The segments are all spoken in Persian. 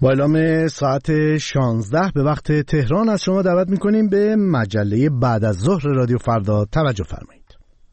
با اعلام ساعت 16 به وقت تهران از شما دعوت می‌کنیم به مجله بعد از ظهر رادیو فردا توجه فرمایید.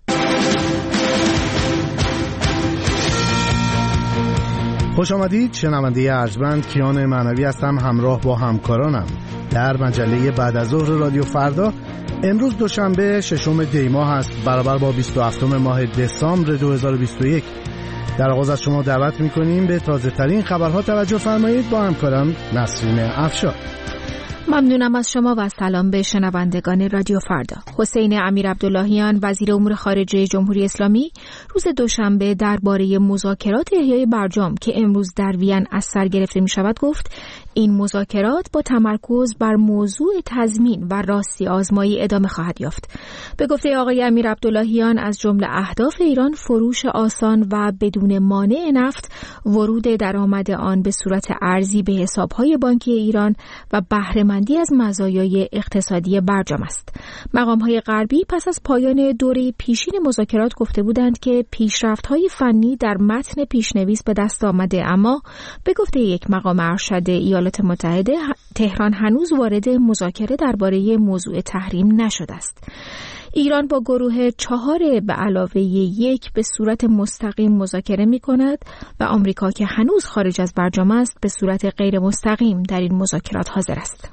خوش آمدید. شنونده ارجمند کیان معنوی هستم، همراه با همکارانم در مجله بعد از ظهر رادیو فردا. امروز دوشنبه 6 دی ماه است، برابر با 27 ماه دسامبر 2021. در آغاز از شما دعوت می‌کنیم به تازه‌ترین خبرها توجه فرمایید با همکارم نسرین افشار. ممنونم از شما و سلام به شنوندگان رادیو فردا. حسین امیرعبداللهیان وزیر امور خارجه جمهوری اسلامی روز دوشنبه درباره مذاکرات احیای برجام که امروز در وین از سر گرفته می‌شود گفت این مذاکرات با تمرکز بر موضوع تضمین و راستی آزمایی ادامه خواهد یافت. به گفته آقای امیرعبداللهیان از جمله اهداف ایران فروش آسان و بدون مانع نفت، ورود درآمد آن به صورت ارزی به حساب‌های بانکی ایران و بهره‌مندی از مزایای اقتصادی برجام است. مقام‌های غربی پس از پایان دوره پیشین مذاکرات گفته بودند که پیشرفت‌های فنی در متن پیشنویس به دست آمده، اما به گفته یک مقام ارشد ایالات متحده تهران هنوز وارد مذاکره درباره موضوع تحریم نشده است. ایران با گروه 4 به علاوه 1 به صورت مستقیم مذاکره می کند و آمریکا که هنوز خارج از برجام است به صورت غیر مستقیم در این مذاکرات حاضر است.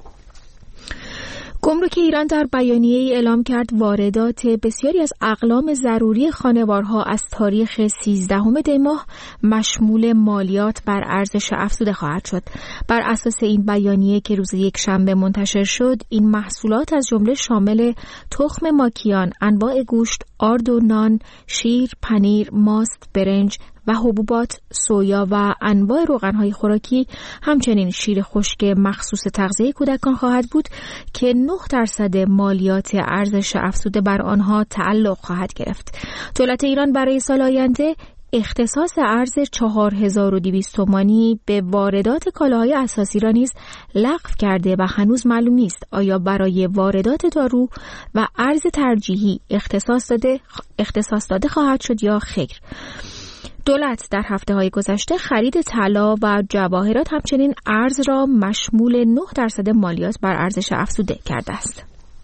گمرک ایران در بیانیه‌ای اعلام کرد واردات بسیاری از اقلام ضروری خانوارها از تاریخ 13 دی ماه مشمول مالیات بر ارزش افزوده خواهد شد. بر اساس این بیانیه که روز یکشنبه منتشر شد، این محصولات از جمله شامل تخم ماکیان، انواع گوشت، آرد و نان، شیر، پنیر، ماست، برنج و حبوبات، سویا و انواع روغن‌های خوراکی، همچنین شیر خشک مخصوص تغذیه کودکان خواهد بود که 9% مالیات ارزش افزوده بر آنها تعلق خواهد گرفت. دولت ایران برای سال آینده اختصاص ارز 4200 تومانی به واردات کالاهای اساسی را نیز لغو کرده و هنوز معلوم نیست آیا برای واردات دارو و ارز ترجیحی اختصاص داده خواهد شد یا خیر. دولت در هفته‌های گذشته خرید طلا و جواهرات همچنین ارز را مشمول 9% مالیات بر ارزش افزوده کرده است.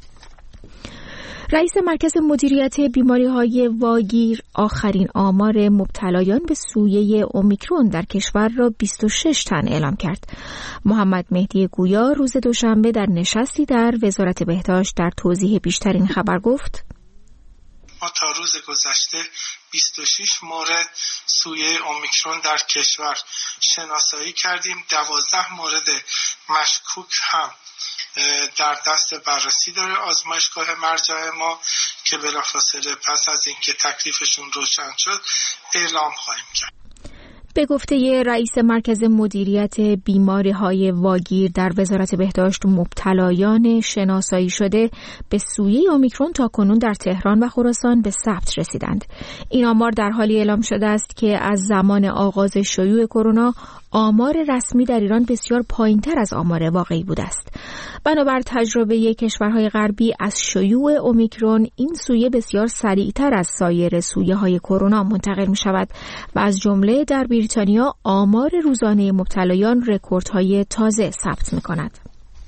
رئیس مرکز مدیریت بیماری‌های واگیر آخرین آمار مبتلایان به سویه اومیکرون در کشور را 26 تن اعلام کرد. محمد مهدی گویا روز دوشنبه در نشستی در وزارت بهداشت در توضیح بیشتر این خبر گفت: ما تا روز گذشته 26 مورد سویه اومیکرون در کشور شناسایی کردیم. 12 مورد مشکوک هم در دست بررسی داره آزمایشگاه مرجع ما که بلافاصله پس از اینکه تکلیفشون روشن شد اعلام خواهیم کرد. به گفته رئیس مرکز مدیریت بیماری‌های واگیر در وزارت بهداشت، مبتلایان شناسایی شده به سویه اومیکرون تاکنون در تهران و خراسان به ثبت رسیدند. این آمار در حالی اعلام شده است که از زمان آغاز شیوع کرونا آمار رسمی در ایران بسیار پایین‌تر از آمار واقعی بوده است. بنابر تجربه کشورهای غربی از شیوع اومیکرون، این سویه بسیار سریعتر از سایر سویه‌های کرونا منتقل می‌شود و از جمله در بریتانیا آمار روزانه مبتلایان رکوردهای تازه ثبت می‌کند.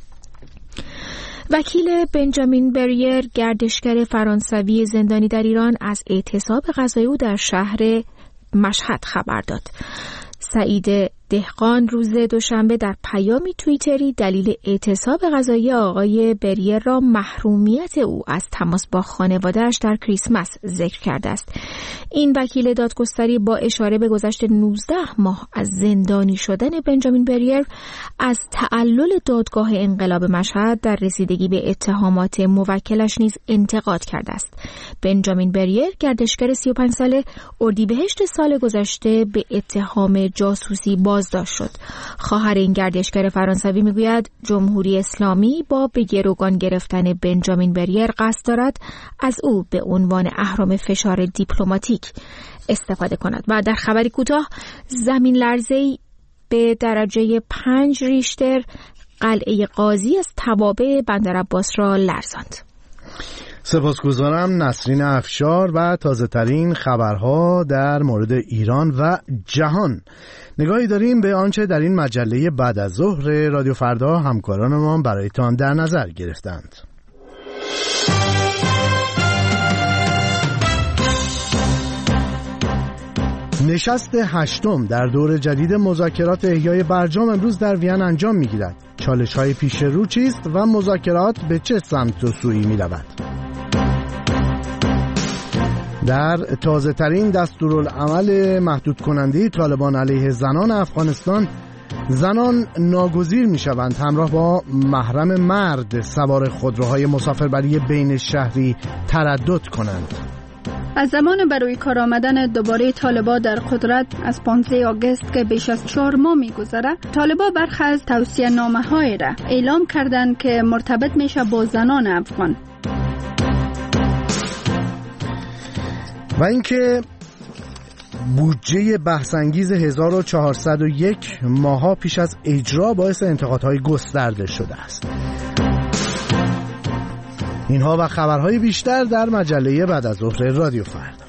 وکیل بنجامین بریر، گردشگر فرانسوی زندانی در ایران، از اعتصاب قضایی او در شهر مشهد خبر داد. سعید دهقان روز دوشنبه در پیامی توییتری دلیل اعتصاب قضایی آقای بریر را محرومیت او از تماس با خانواده‌اش در کریسمس ذکر کرده است. این وکیل دادگستری با اشاره به گذشت 19 ماه از زندانی شدن بنجامین بریر از تعلل دادگاه انقلاب مشهد در رسیدگی به اتهامات موکلش نیز انتقاد کرده است. بنجامین بریر، گردشگر 35 ساله، اردیبهشت سال گذشته به اتهام جاسوسی بازداشت شد. خواهر این گردشگر فرانسوی میگوید جمهوری اسلامی با به گروگان گرفتن بنجامین بریر قصد دارد از او به عنوان اهرم فشار دیپلماتیک استفاده کند. و در خبری کوتاه، زمین لرزه‌ای به درجه 5 ریشتر قلعه قاضی از توابع بندر عباس را لرزاند. سپاسگزارم نسرین افشار و تازه ترین خبرها در مورد ایران و جهان. نگاهی داریم به آنچه در این مجله بعد از ظهر رادیو فردا همکارانمان برایتان در نظر گرفتند. نشست هشتم در دور جدید مذاکرات احیای برجام امروز در وین انجام می‌گیرد. چالش‌های پیش رو چیست و مذاکرات به چه سمت و سویی می‌رود؟ در تازه ترین دستورالعمل محدود کننده طالبان علیه زنان افغانستان، زنان ناگزیر می‌شوند همراه با محرم مرد سوار خودروهای مسافربری بین شهری تردد کنند. از زمان برای کار آمدن دوباره طالبان در قدرت از 15 آگوست که بیش از 4 ماه می‌گذرد، طالبان برخی از توصیه نامه‌های را اعلام کردند که مرتبط میشه با زنان افغان. و اینکه بودجه بحث‌انگیز 1401 ماها پیش از اجرا باعث انتقادهای گسترده شده است. اینها و خبرهای بیشتر در مجله بعد از ظهر رادیو فردا.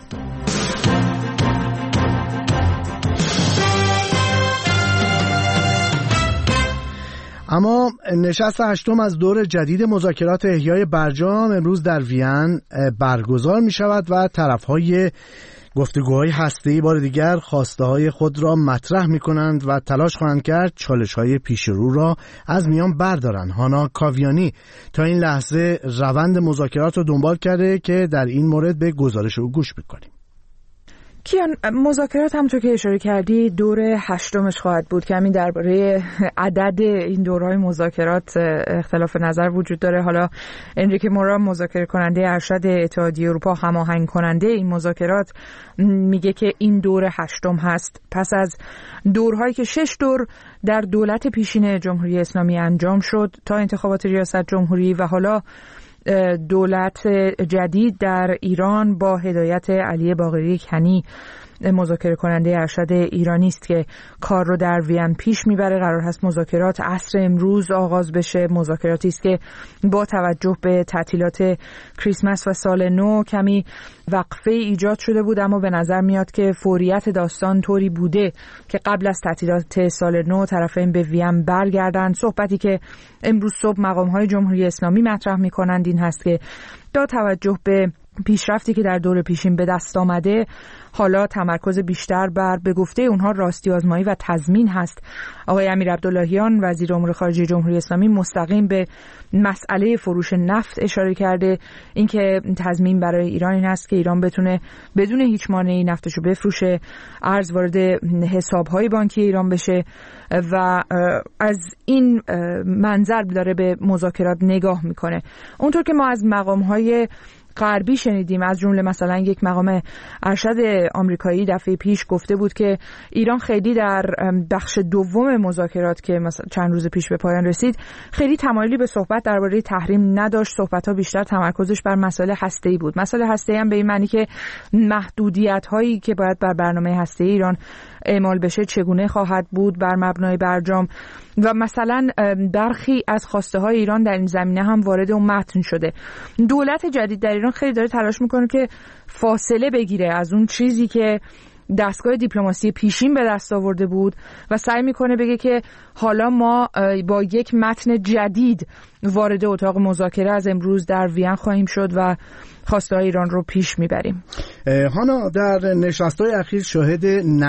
اما نشست هشتم از دور جدید مذاکرات احیای برجام امروز در وین برگزار می شود و طرفهای گفتگوهای هسته‌ای بار دیگر خواسته‌های خود را مطرح می‌کنند و تلاش خواهند کرد چالش‌های پیش رو را از میان بردارند. هانا کاویانی تا این لحظه روند مذاکرات را دنبال کرده که در این مورد به گزارش او گوش می‌کنیم. کیان، مذاکرات همونطور که اشاره کردی دور هشتمش خواهد بود که همین درباره عدد این دورهای مذاکرات اختلاف نظر وجود داره. حالا انریکه مورا مذاکره کننده ارشد اتحادیه اروپا، هماهنگ کننده این مذاکرات، میگه که این دور هشتم هست پس از دورهایی که 6 دور در دولت پیشین جمهوری اسلامی انجام شد تا انتخابات ریاست جمهوری و حالا دولت جدید در ایران با هدایت علی باقری کنی مذاکره کننده ارشد ایرانی است که کار رو در وین پیش میبره. قرار هست مذاکرات عصر امروز آغاز بشه. مذاکراتی است که با توجه به تعطیلات کریسمس و سال نو کمی وقفه ایجاد شده بود، اما به نظر میاد که فوریت داستان طوری بوده که قبل از تعطیلات سال نو طرفین به وین برگردند. صحبتی که امروز صبح مقام‌های جمهوری اسلامی مطرح میکنند این هست که با توجه به پیشرفتی که در دور پیشین به دست آمده، حالا تمرکز بیشتر بر به گفته اونها راستی آزمایی و تضمین هست. آقای امیر عبداللهیان وزیر امور خارجه جمهوری اسلامی مستقیم به مسئله فروش نفت اشاره کرده. اینکه تضمین برای ایران این هست که ایران بتونه بدون هیچ مانعی نفتشو بفروشه، ارز وارد حساب‌های بانکی ایران بشه و از این منظر داره به مذاکرات نگاه میکنه. اونطور که ما از مقام‌های غربی شنیدیم، از جمله مثلا یک مقام ارشد آمریکایی دفعه پیش گفته بود که ایران خیلی در بخش دوم مذاکرات که مثلا چند روز پیش به پایان رسید خیلی تمایلی به صحبت درباره تحریم نداشت. صحبت‌ها بیشتر تمرکزش بر مسائل هسته‌ای بود. مسائل هسته‌ای هم به این معنی که محدودیت‌هایی که باید بر برنامه هسته‌ای ایران اعمال بشه چگونه خواهد بود بر مبنای برجام و مثلا برخی از خواسته های ایران در این زمینه هم وارد اون متن شده. دولت جدید در ایران خیلی داره تلاش میکنه که فاصله بگیره از اون چیزی که دستگاه دیپلماسی پیشین به دست آورده بود و سعی میکنه بگه که حالا ما با یک متن جدید وارد اتاق مذاکره از امروز در وین خواهیم شد و خواسته های ایران رو پیش میبریم. هانا، در نشست‌های اخیر شاهد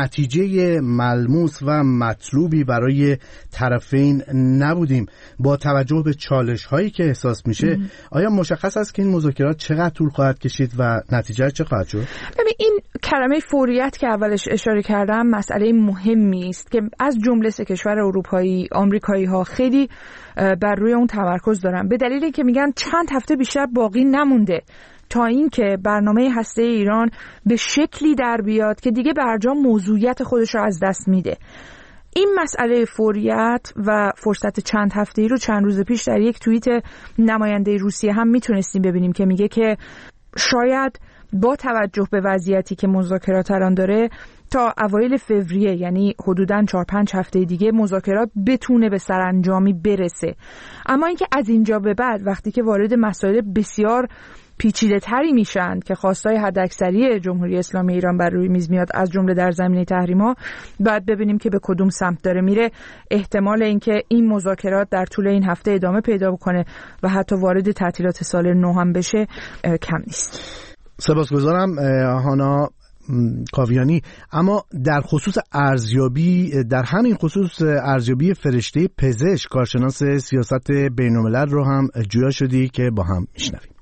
نتیجه ملموس و مطلوبی برای طرفین نبودیم. با توجه به چالش‌هایی که احساس میشه آیا مشخص است که این مذاکرات چقدر طول خواهد کشید و نتیجه چه خواهد شد؟ ببین، این کلمه فوریت که اولش اشاره کردم مسئله مهمی است که از جمله سه کشور اروپایی، آمریکایی ها خیلی بر روی اون تمرکز دارن، به دلیلی که میگن چند هفته بیشتر باقی نمونده تا اینکه برنامه هسته ایران به شکلی در بیاد که دیگه برجام موضوعیت خودش رو از دست میده. این مسئله فوریت و فرصت چند هفته‌ای رو چند روز پیش در یک توییت نماینده روسیه هم میتونستیم ببینیم که میگه که شاید با توجه به وضعیتی که مذاکرات الان داره تا اوایل فوریه، یعنی حدوداً 4-5 هفته دیگه مذاکرات بتونه به سرانجامی برسه. اما اینکه از اینجا به بعد وقتی که وارد مسائل بسیار پیچیده‌تری میشن که خواستای حداکثری جمهوری اسلامی ایران بر روی میز میاد، از جمله در زمینه تحریم‌ها، باید ببینیم که به کدوم سمت داره میره. احتمال اینکه این مذاکرات در طول این هفته ادامه پیدا بکنه و حتی وارد تعطیلات سال نو هم بشه کم نیست. سپاسگزارم هانا کاویانی. اما در خصوص ارزیابی، در همین خصوص ارزیابی فرشته پزشک، کارشناس سیاست بین‌الملل رو هم جویا شدی که با هم میشنویم.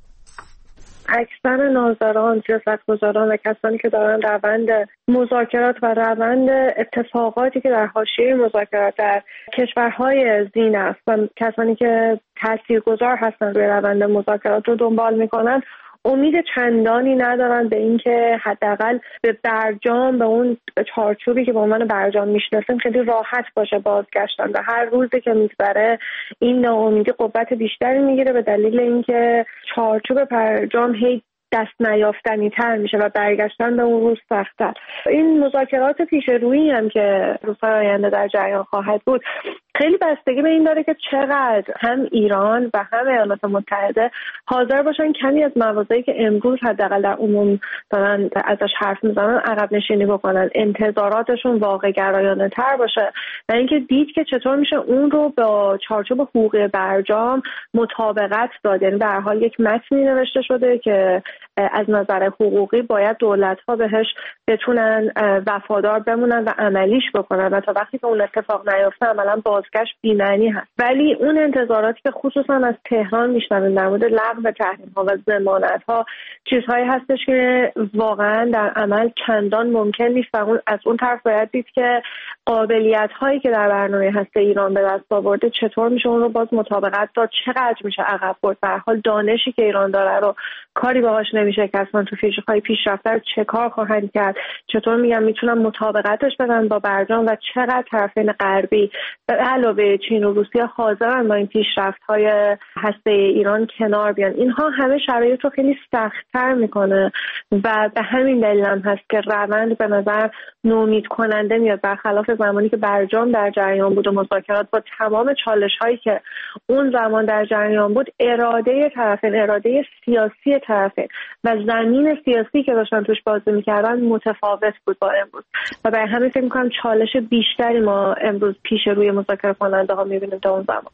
اکثر ناظران، سیاستگزاران و کسانی که دارن روند مذاکرات و روند اتفاقاتی که در حاشیه مذاکرات در کشورهای زین است و کسانی که تاثیرگذار هستن روی روند مذاکرات رو دنبال میکنن، امید چندانی ندارن به اینکه حداقل به برجام، به اون چارچوبی که به عنوان برجام میشناسیم، خیلی راحت باشه بازگشتن. و هر روزی که میگذره این ناامیدی قوت بیشتری میگیره به دلیل اینکه چارچوب برجام هی دست نیافتنی تر میشه و برگشتن به اون روز سخت‌تر. این مذاکرات پیش رویی هم که روزهای آینده در جریان خواهد بود خیلی بستگی به این داره که چقدر هم ایران و هم ایالات متحده حاضر باشن کمی از مواضعی که امروز حداقل در عموم دارن ازش حرف میزنن عقب نشینی بکنن، انتظاراتشون واقع گرایانه تر باشه و اینکه دید که چطور میشه اون رو با چارچوب حقوقی برجام مطابقت داد. یعنی به هر حال یک متنی نوشته شده که از نظر حقوقی باید دولت‌ها بهش بتونن وفادار بمونن و عملیش بکنن و تا وقتی که اون اتفاق نیفته عملاً بازگشت بی‌معنی هست. ولی اون انتظاراتی که خصوصا از تهران میشنویم در مورد لغو تحریم‌ها و ضمانت‌ها چیزهایی هستش که واقعاً در عمل چندان ممکن نیست و از اون طرف باید دید که قابلیت‌هایی که در برنامه هسته ایران به دست آورده چطور میشه اون رو باز مطابقت داد، چقدر میشه عقب برد. به هر حال دانشی که ایران داره رو کاری باهاش نمیشه که اصلا تو فیزیک‌های پیشرفته رو چه کار خواهند کرد، چطور میتونن مطابقتش بدن با برجام و چقدر طرفین غربی به علاوه چین و روسیه حاضرن با این پیشرفت‌های هسته ایران کنار بیان. اینها همه شرایط رو خیلی سخت‌تر میکنه و به همین دلیل هم هست که روند به نظر نومید کننده میاد، برخلاف زمانی که برجام در جریان بود و مذاکرات با تمام چالش‌هایی که اون زمان در جریان بود، اراده طرفین، اراده سیاسی طرفین و زمین سیاسی که داشتن توش بازی میکردن متفاوت بود با امروز و برای همین فکر میکنم چالش بیشتری ما امروز پیش روی مذاکره کننده ها میبینیم تا اون زمان.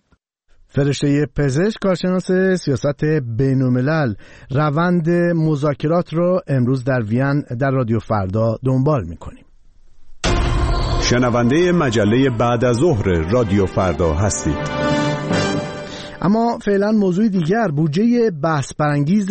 فرشته پزشک، کارشناس سیاست بین‌الملل، روند مذاکرات رو امروز در وین در رادیو فردا دنبال میکنیم. شنونده مجله بعد از ظهر رادیو فردا هستید. اما فعلا موضوع دیگر، بودجه بحث برانگیز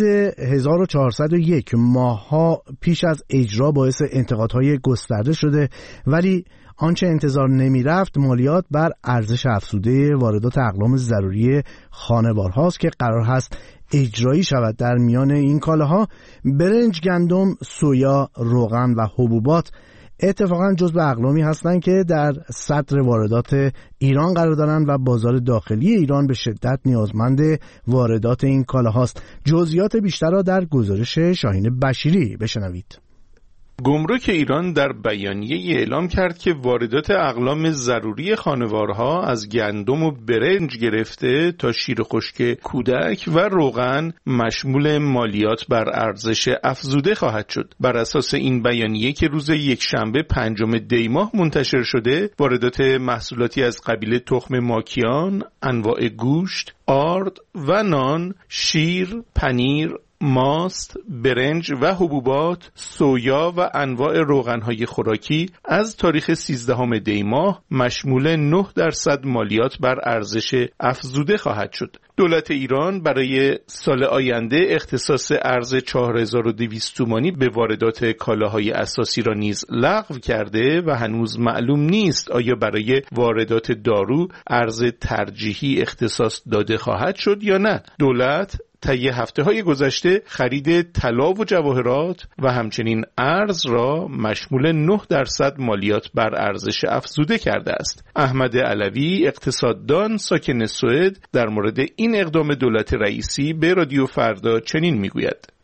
1401 ماه‌ها پیش از اجرا باعث انتقادهای گسترده شده، ولی آنچه انتظار نمی رفت مالیات بر ارزش افزوده واردات اقلام ضروری خانوارهاست که قرار هست اجرایی شود. در میان این کالاها برنج، گندم، سویا، روغن و حبوبات اتفاقا جزو اقلامی هستند که در صدر واردات ایران قرار دارند و بازار داخلی ایران به شدت نیازمند واردات این کالاهاست. جزئیات بیشتر را در گزارش شاهین بشیری بشنوید. گمرک ایران در بیانیه اعلام کرد که واردات اقلام ضروری خانوارها از گندم و برنج گرفته تا شیر خشک کودک و روغن مشمول مالیات بر ارزش افزوده خواهد شد. بر اساس این بیانیه که روز یکشنبه 5 دی ماه منتشر شده، واردات محصولاتی از قبیل تخم ماکیان، انواع گوشت، آرد و نان، شیر، پنیر، ماست، برنج و حبوبات، سویا و انواع روغن‌های خوراکی از تاریخ 13 دی ماه مشمول 9% مالیات بر ارزش افزوده خواهد شد. دولت ایران برای سال آینده اختصاص ارز 4200 تومانی به واردات کالاهای اساسی را نیز لغو کرده و هنوز معلوم نیست آیا برای واردات دارو ارز ترجیحی اختصاص داده خواهد شد یا نه. دولت طی هفته‌های گذشته خرید طلا و جواهرات و همچنین ارز را مشمول 9% مالیات بر ارزش افزوده کرده است. احمد علوی، اقتصاددان ساکن سوئد، در مورد این اقدام دولت رئیسی به رادیو فردا چنین میگوید: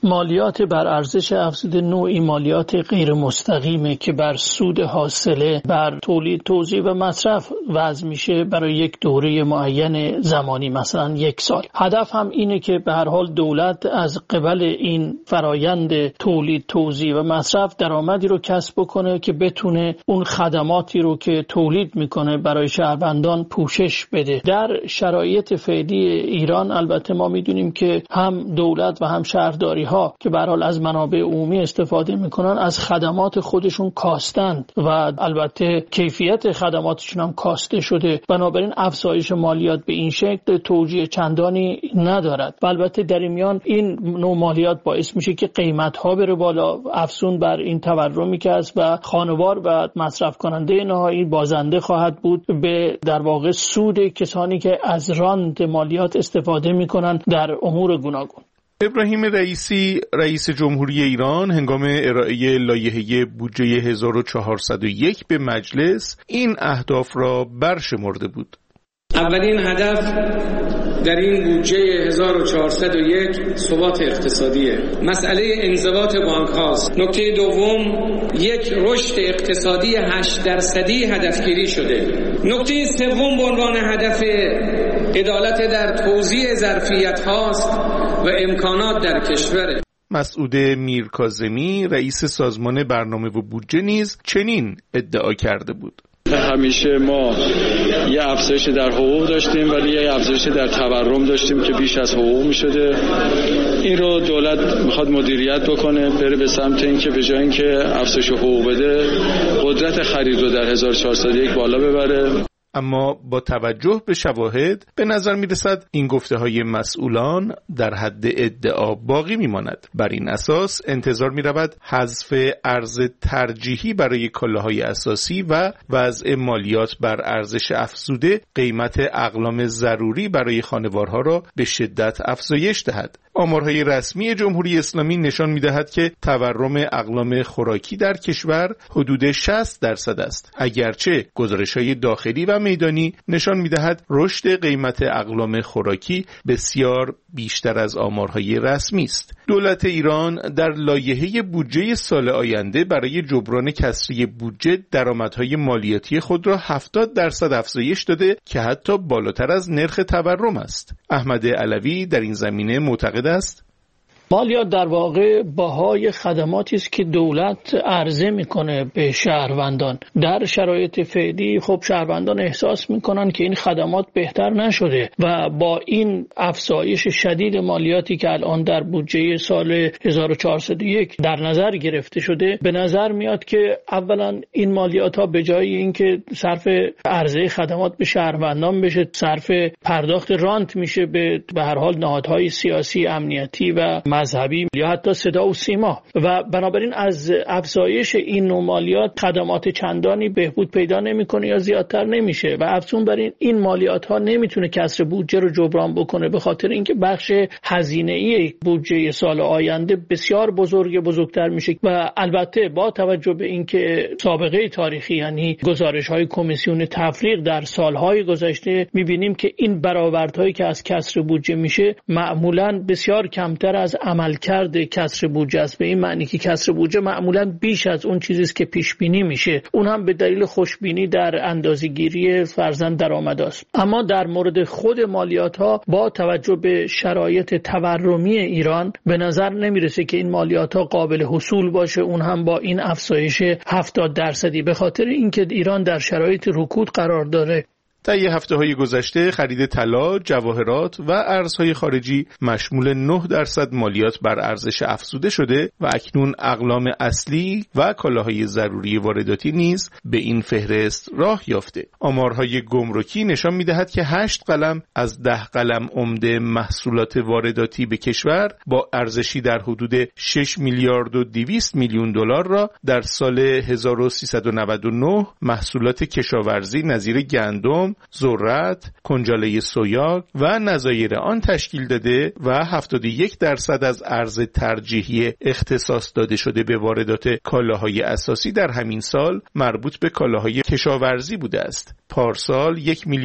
مالیات بر ارزش افزوده نوعی مالیات غیر مستقیمه که بر سود حاصله بر تولید، توزیع و مصرف وضع میشه برای یک دوره معین زمانی، مثلا 1 سال. هدف هم اینه که به هر حال دولت از قبل این فرایند تولید، توزیع و مصرف درآمدی رو کسب بکنه که بتونه اون خدماتی رو که تولید میکنه برای شهروندان پوشش بده. در شرایط فعلی ایران البته ما میدونیم که هم دولت و هم شهرداری ها که به هر حال از منابع عمومی استفاده میکنن از خدمات خودشون کاستند و البته کیفیت خدماتشون هم کاسته شده، بنابراین افزایش مالیات به این شکل توجیه چندانی ندارد. و البته در این میان این نوع مالیات باعث میشه که قیمت ها بره بالا، افزون بر این تورمی که است و خانوار و مصرف کننده نهایی بازنده خواهد بود به در واقع سود کسانی که از راند مالیات استفاده میکنن در امور گوناگون. ابراهیم رئیسی رئیس جمهوری ایران هنگام ارائه لایحه بودجه 1401 به مجلس این اهداف را برشمرده بود. اولین هدف در این بودجه 1401 ثبات اقتصادیه. مسئله انضباط بانک هاست. نکته دوم یک رشد اقتصادی 8% هدفگیری شده. نکته سوم به عنوان هدف عدالت در توزیع ظرفیت هاست و امکانات در کشور. مسعود میرکاظمی رئیس سازمان برنامه و بودجه نیز چنین ادعا کرده بود. همیشه ما یه افزایش در حقوق داشتیم ولی یه افزایش در تورم داشتیم که بیش از حقوق می شده. این رو دولت میخواد مدیریت بکنه، بره به سمت این که به جای اینکه افزایش حقوق بده قدرت خرید رو در 1401 بالا ببره. اما با توجه به شواهد به نظر می رسد این گفته های مسئولان در حد ادعا باقی می ماند. بر این اساس انتظار می رود حذف ارز ترجیحی برای کالاهای اساسی و وضع مالیات بر ارزش افزوده قیمت اقلام ضروری برای خانوارها را به شدت افزایش دهد. آمارهای رسمی جمهوری اسلامی نشان می‌دهد که تورم اقلام خوراکی در کشور حدود 60% است، اگرچه گزارش‌های داخلی و میدانی نشان می‌دهد رشد قیمت اقلام خوراکی بسیار بیشتر از آمارهای رسمی است. دولت ایران در لایحه بودجه سال آینده برای جبران کسری بودجه درآمدهای مالیاتی خود را 70% افزایش داده که حتی بالاتر از نرخ تورم است. احمد علوی در این زمینه معتقد است مالیات در واقع بهای خدماتی است که دولت عرضه میکنه به شهروندان. در شرایط فعلی خب شهروندان احساس میکنن که این خدمات بهتر نشده و با این افزایش شدید مالیاتی که الان در بودجه سال 1401 در نظر گرفته شده، به نظر میاد که اولا این مالیات ها به جای اینکه صرف عرضه خدمات به شهروندان بشه، صرف پرداخت رانت میشه به هر حال نهادهای سیاسی، امنیتی و مذهبی یا حتی صدا و سیما و بنابراین از افزایش این نوع مالیات خدمات چندانی بهبود پیدا نمیکنه یا زیادتر نمیشه و افزون بر این مالیات ها نمیتونه کسر بودجه رو جبران بکنه، به خاطر اینکه بخش هزینه‌ای بودجه سال آینده بسیار بزرگتر میشه و البته با توجه به اینکه سابقه تاریخی یعنی گزارش‌های کمیسیون تفریق در سالهای گذشته میبینیم که این برآوردهایی که از کسر بودجه میشه معمولاً بسیار کمتر از عملکرد کسر بودجه است، به این معنی که کسر بودجه معمولاً بیش از اون چیزی است که پیش بینی میشه، اون هم به دلیل خوشبینی در اندازه‌گیری فرضاً درآمد است. اما در مورد خود مالیات ها با توجه به شرایط تورمی ایران به نظر نمیرسه که این مالیات ها قابل حصول باشه، اون هم با این افزایش 70%، به خاطر اینکه ایران در شرایط رکود قرار داره. طی هفته‌های گذشته خرید طلا، جواهرات و ارزهای خارجی مشمول 9% مالیات بر ارزش افزوده شده و اکنون اقلام اصلی و کالاهای ضروری وارداتی نیز به این فهرست راه یافته. آمارهای گمرکی نشان می‌دهد که 8 قلم از 10 قلم عمده محصولات وارداتی به کشور با ارزشی در حدود 6 میلیارد و 200 میلیون دلار را در سال 1399 محصولات کشاورزی نظیر گندم، برجام، ذرت، کنجاله سویا و نظایر آن تشکیل داده و 71% از ارز ترجیحی اختصاص داده شده به واردات کالاهای اساسی در همین سال مربوط به کالاهای کشاورزی بوده است. پارسال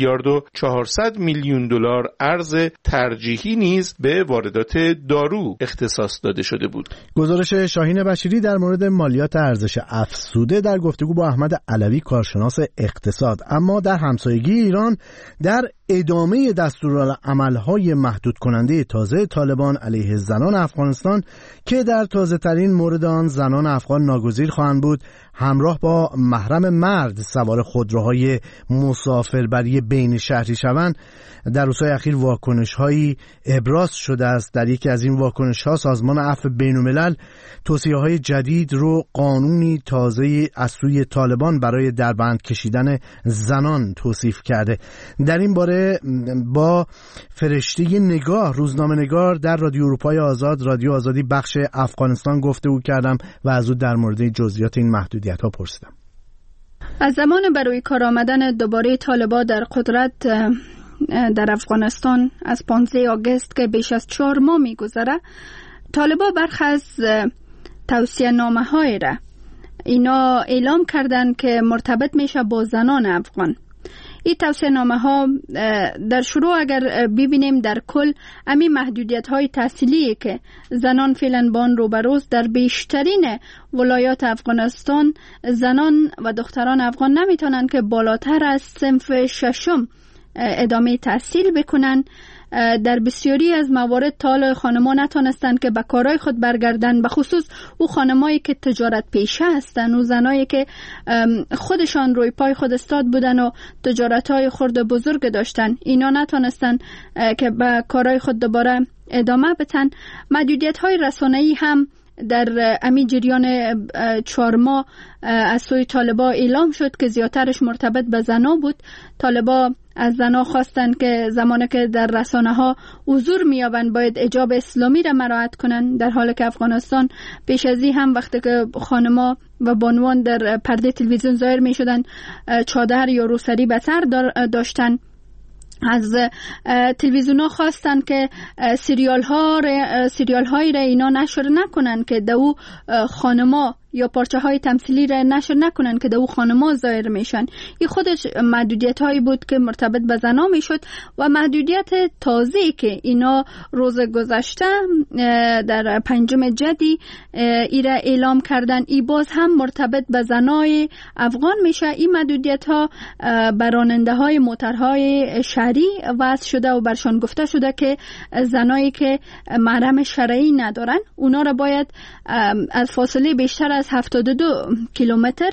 1,400,000,000 دلار ارز ترجیحی نیز به واردات دارو اختصاص داده شده بود. گزارش شاهین بشیری در مورد مالیات ارزش افزوده در گفتگو با احمد علوی کارشناس اقتصاد. اما در همسایگی ایران در ادامه دستورالعمل‌های محدود کننده تازه طالبان علیه زنان افغانستان که در تازه ترین مورد آن زنان افغان ناگزیر خواهند بود، همراه با محرم مرد سوار خودروهای مسافربری بین شهری شوند، در روزهای اخیر واکنش‌هایی ابراز شده است. در یکی از این واکنش‌ها سازمان عفو بین‌الملل توصیه‌های جدید رو قانونی تازه از سوی طالبان برای دربند کشیدن زنان توصیف کرده. در این باره با فرشته نگاه، روزنامه‌نگار در رادیو اروپای آزاد، رادیو آزادی بخش افغانستان گفتگو کردم و از او در مورد جزئیات این محدودیت‌ها پرسیدم. از زمان برای کار آمدن دوباره طالبان در قدرت در افغانستان از 15 آگوست که بیش از 4 ماه می‌گذره، طالبان برخی از توصیه نامه‌های را اینا اعلام کردند که مرتبط میشه با زنان افغان. این توصیه نامه ها در شروع اگر ببینیم در کل همین محدودیت های تحصیلی که زنان فعلا با آن روبروست، در بیشترین ولایات افغانستان زنان و دختران افغان نمیتونن که بالاتر از صنف ششم ادامه تحصیل بکنن. در بسیاری از موارد طالع خانما نتونستند که به کارهای خود برگردن، به خصوص او خانمایی که تجارت پیشه هستند و زنایی که خودشان روی پای خود استاد بودن و تجارت‌های خرد بزرگ داشتن، اینا نتونستن که به کارهای خود دوباره ادامه بدن. محدودیت‌های رسانه‌ای هم در امی جریان 4 ماه از سوی طالبان اعلام شد که زیادترش مرتبط به زنا بود. طالبان از زنا خواستند که زمانی که در رسانه ها حضور می‌یابند باید حجاب اسلامی را مراعات کنند، در حالی که افغانستان پیش از این هم وقتی که خانم‌ها و بانوان در پرده تلویزیون ظاهر می‌شدند چادر یا روسری به سر داشتند. از تلویزیون ها خواستن که سریال هایی را اینا نشر نکنن که دو خانما یا پارچه های تمثیلی را نشر نکنن که دو خانما ظاهر میشن. این خودش محدودیت هایی بود که مرتبط به زنا میشد و محدودیت تازه‌ای که اینا روز گذشته در 5 جدی ای را اعلام کردن، ای باز هم مرتبط به زنای افغان میشه. این محدودیت ها بر راننده های موترهای شهری وضع شده و برشان گفته شده که زنایی که محرم شرعی ندارن اونا را باید از فاصله بیشتر از 72 کیلومتر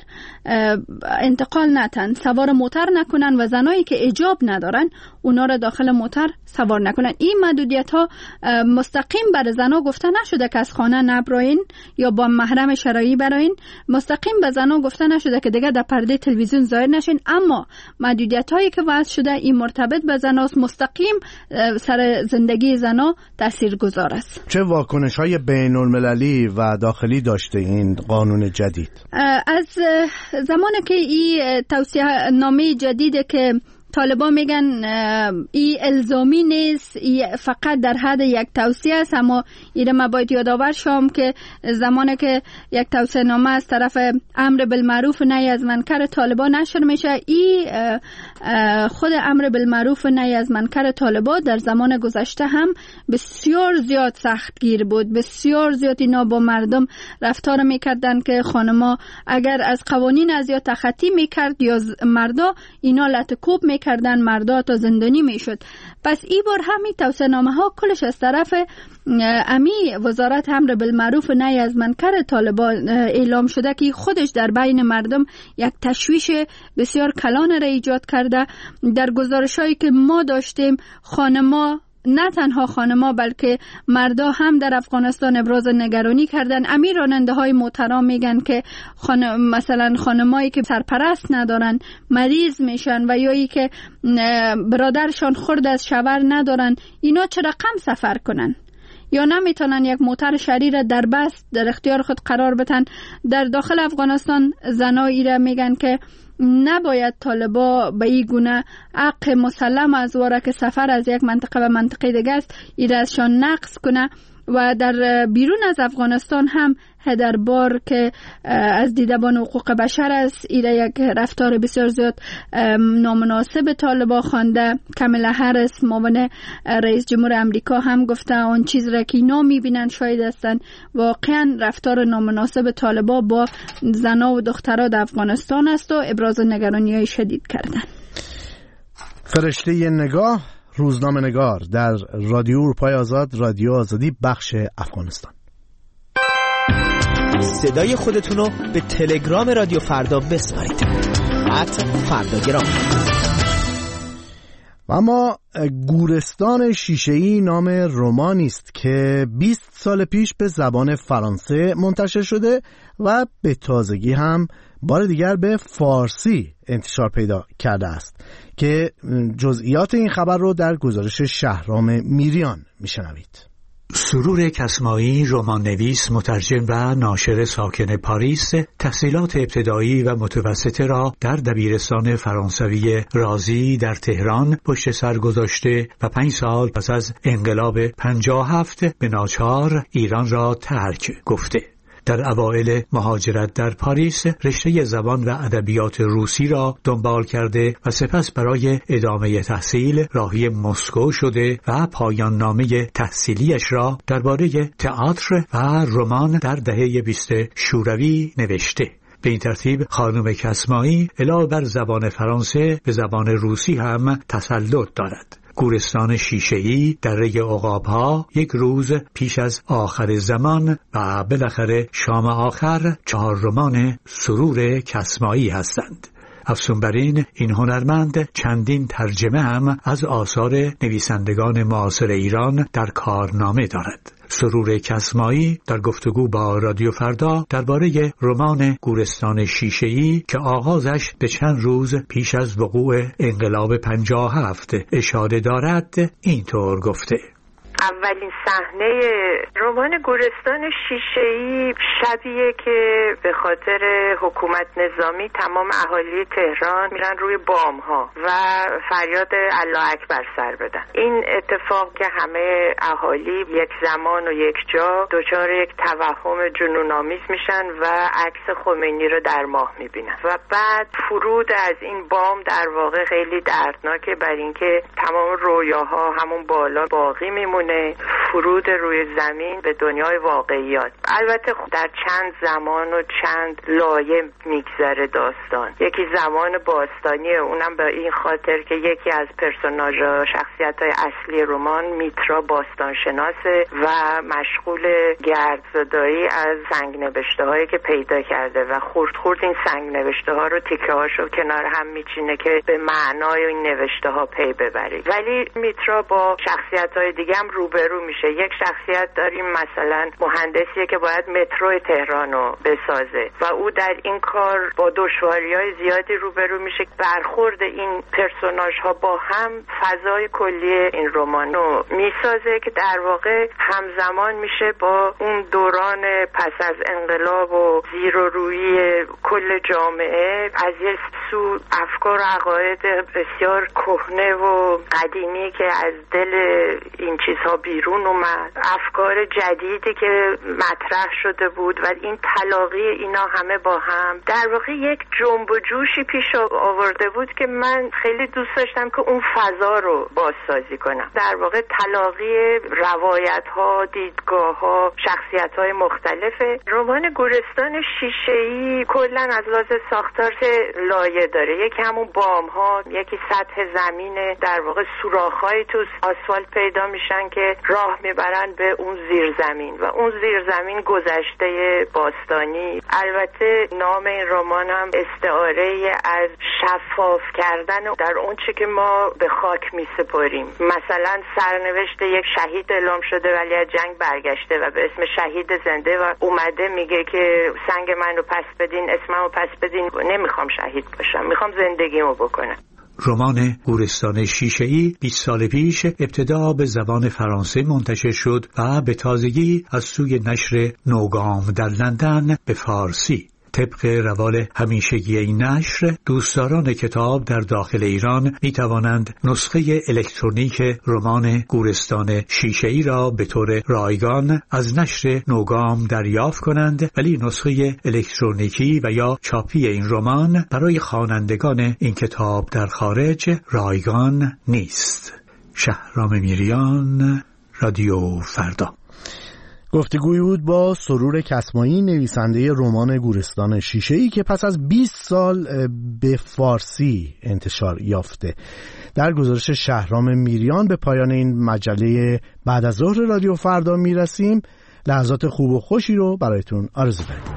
انتقال نتن، سوار موتر نکنن و زنایی که حجاب ندارن اونا را داخل موتر سوار نکنن. این محدودیت ها مستقیم بر زنا گفته نشده که از خانه نبراین یا با محرم شرعی براین، مستقیم به زنا گفته نشده که دیگه در پرده تلویزیون ظاهر نشین، اما محدودیت هایی که وضع شده این مرتبط به زناست، مستقیم سر زندگی زنا تاثیرگذار است. چه واکنش های بین المللی و داخلی داشته این قانون جدید؟ از زمانی که این توصیه نامه جدیده که طالبان میگن ای الزامی نیست، ای فقط در حد یک توصیه است، اما ایره ما باید یادآور شم که زمانی که یک توصیه نامه از طرف امر بالمعروف نهی از منکر طالبان نشر میشه، ای خود امر بالمعروف نهی از منکر طالبان در زمان گذشته هم بسیار زیاد سختگیر بود، بسیار زیاد اینا با مردم رفتار میکردن که خانما اگر از قوانین از یا تخطی میکرد یا مردا اینا لطکوب میکردن، مردا تا زندانی میشد. پس ای بار همین توصیه نامه ها کلش از طرف امی وزارت امر بالمعروف نهی از منکر طالبان اعلام شده که خودش در بین مردم یک تشویش بسیار کلان را ایجاد کرده. در گزارشایی که ما داشتیم خانما، نه تنها خانما بلکه مردا هم در افغانستان ابراز نگرانی کردن. امیر راننده های محترم میگن که مثلا خانمایی که سرپرست ندارن مریض میشن و یایی که برادرشان خورد از شوهر ندارن، اینا چه رقم سفر کنن؟ یا نمیتونن یک موتر شهری را در بست در اختیار خود قرار بدن. در داخل افغانستان زنها ایره میگن که نباید طالبا به این گونه حق مسلم از واره که سفر از یک منطقه به منطقه دیگه است ایره ازشان نقص کنه. و در بیرون از افغانستان هم هدربار که از دیدبان حقوق بشر است ایره یک رفتار بسیار زیاد نامناسب طالبا خوانده. کاملا هریس معاون رئیس جمهور امریکا هم گفته آن چیز را که اینا میبینن شاید هستن واقعا رفتار نامناسب طالبا با زنا و دخترها در افغانستان است و ابراز نگرانی‌های شدید کردن. فرشته نگاه، روزنامه نگار در رادیو اروپای آزاد، رادیو آزادی بخش افغانستان. صدای خودتونو به تلگرام رادیو فردا بسپارید @فرداگرام. و اما گورستان شیشه‌ای نام رمانی است که 20 سال پیش به زبان فرانسه منتشر شده و به تازگی هم بار دیگر به فارسی انتشار پیدا کرده است که جزئیات این خبر رو در گزارش شهرام میریان میشنوید. سرور کسمایی، رمان نویس، مترجم و ناشر ساکن پاریس، تحصیلات ابتدایی و متوسطه را در دبیرستان فرانسوی رازی در تهران پشت سر گذاشته و 5 سال پس از انقلاب 57 به ناچار ایران را ترک گفته. در اوایل مهاجرت در پاریس رشته زبان و ادبیات روسی را دنبال کرده و سپس برای ادامه تحصیل راهی مسکو شده و پایان نامه تحصیلیش را درباره تئاتر و رمان در دهه 20 شوروی نوشته. به این ترتیب خانم کسمایی علاوه بر زبان فرانسه به زبان روسی هم تسلط دارد. گورستان شیشه‌ای، دره عقاب‌ها، یک روز پیش از آخر زمان و بالاخره شام آخر 4 رمان سرور کسمایی هستند. افزون بر این هنرمند چندین ترجمه هم از آثار نویسندگان معاصر ایران در کارنامه دارد. سرور کسمایی در گفتگو با رادیو فردا درباره رمان گورستان شیشه‌ای که آغازش به چند روز پیش از وقوع انقلاب 57 اشاره دارد اینطور گفته: اولین صحنه رمان گورستان شیشه‌ای شبیه که به خاطر حکومت نظامی تمام اهالی تهران میرن روی بام‌ها و فریاد الله اکبر سر بدن. این اتفاق که همه اهالی یک زمان و یک جا دچار یک توهم جنون‌آمیز میشن و عکس خمینی رو در ماه میبینن و بعد فرود از این بام در واقع خیلی دردناکه، بر اینکه تمام رویاها همون بالا باقی میمونه، فرود روی زمین به دنیای واقعیات. البته در چند زمان و چند لایه میگذره داستان. یکی زمان باستانیه، اونم به این خاطر که یکی از پرسوناژها، شخصیت‌های اصلی رمان میترا باستانشناسه و مشغول گردزدایی از سنگ نوشته‌هایی که پیدا کرده و خورد این سنگ نوشته‌ها رو تیکه‌هاشو کنار هم میچینه که به معنای این نوشته‌ها پی ببره. ولی میترا با شخصیت‌های دیگه هم روبرو میشه. یک شخصیت داریم مثلا مهندسیه که باید مترو تهران رو بسازه و او در این کار با دشواری‌های زیادی روبرو میشه. برخورد این پرسوناژها با هم فضای کلی این رمان رو میسازه که در واقع همزمان میشه با اون دوران پس از انقلاب و زیر و روی کل جامعه، از یک سو افکار و عقاید بسیار کهنه و قدیمی که از دل این چیزها بیرون اومد، افکار جدیدی که مطرح شده بود و این تلاقی اینا همه با هم در واقع یک جنب و جوشی پیش آورده بود که من خیلی دوست داشتم که اون فضا رو بازسازی کنم. در واقع تلاقی روایت‌ها، دیدگاه‌ها، شخصیت‌های مختلفه. رمان گورستان شیشه‌ای کلاً از لحاظ ساختار لایه داره. یکی همون بام‌ها، یکی سطح زمینه، در واقع سوراخ‌های تو آسفالت پیدا میشن که راه میبرن به اون زیرزمین و اون زیرزمین گذشته باستانی. البته نام این رمان هم استعاره از شفاف کردن در اون چه که ما به خاک میسپاریم. مثلا سرنوشت یک شهید اعلام شده ولی از جنگ برگشته و به اسم شهید زنده و اومده میگه که سنگ منو پس بدین، اسممو پس بدین، نمیخوام شهید باشم، میخوام زندگیمو بکنم. رمان گورستان شیشه‌ای 20 سال پیش ابتدا به زبان فرانسه منتشر شد و به تازگی از سوی نشر نوگام در لندن به فارسی. طبق روال همیشگی این نشر، دوستداران کتاب در داخل ایران می توانند نسخه الکترونیک رمان گورستان شیشه‌ای را به طور رایگان از نشر نوگام دریافت کنند، ولی نسخه الکترونیکی و یا چاپی این رمان برای خوانندگان این کتاب در خارج رایگان نیست. شهرام میریان، رادیو فردا. گفتگوی بود با سرور کسمایی، نویسنده رمان گورستان شیشه‌ای که پس از 20 سال به فارسی انتشار یافته. در گزارش شهرام میریان به پایان این مجله بعد از ظهر رادیو فردا میرسیم. لحظات خوب و خوشی رو برایتون آرزو داریم.